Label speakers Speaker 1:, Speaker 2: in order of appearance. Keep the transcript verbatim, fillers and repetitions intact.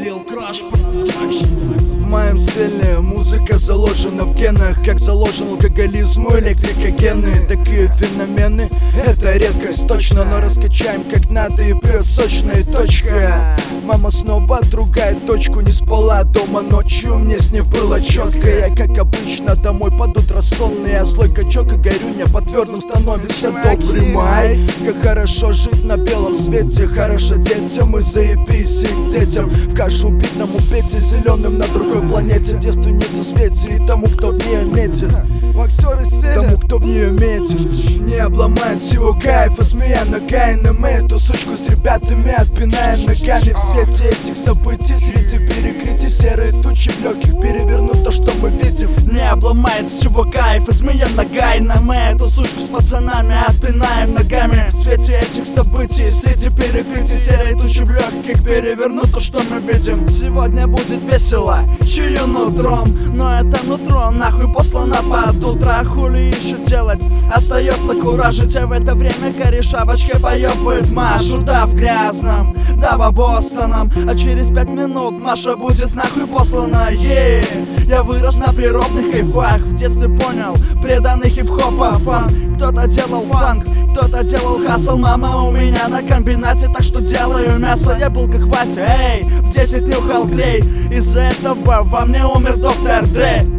Speaker 1: Lil Crush Production.
Speaker 2: В моем теле музыка заложена в генах, как заложен алкоголизм у электрикогены. Такие феномены — это редкость, точно, но раскачаем как надо и прет сочная точка. Мама снова отругает дочку, не спала дома ночью, мне с ней было четко. Я, как обычно, домой под утро сонный, а злой качок и горюня по твердым становится добрый май. Как хорошо жить на белом свете, хорошо детям и заебись их детям. В кашу битному Пете зеленым на другой планете, девственница Свете и тому, кто в нее метит. Тому, кто в нее метит, не обломает всего кайфа, змея ногами. Мы эту сучку с ребятами отпинаем ногами. В свете этих событий среди перекрытий серые тучи в легких перевернут то, что мы видим.
Speaker 1: Не обломает всего кайфа, змея ногайна. Мы эту сучку с пацанами отпинаем ногами. В свете этих событий среди перекрытий серые тучи в легких перевернут то, что мы видим. Сегодня будет весело, чую нутром, но это нутро нахуй послано под утро. Хули еще делать, остается куражить, а в это время корешавочка поебывает Машу. Да, в грязном, да, по Бостоном, а через пять минут Маша будет нахуй послана. Е, я вырос на природных кайфах, в детстве понял, преданный хип-хопа фан. Кто-то делал фанк, кто-то делал хасл, мама у меня на комбинате, так что делаю мясо. Я был как Вася, эй, в десять нюхал клей, из-за этого во мне умер доктор Дре.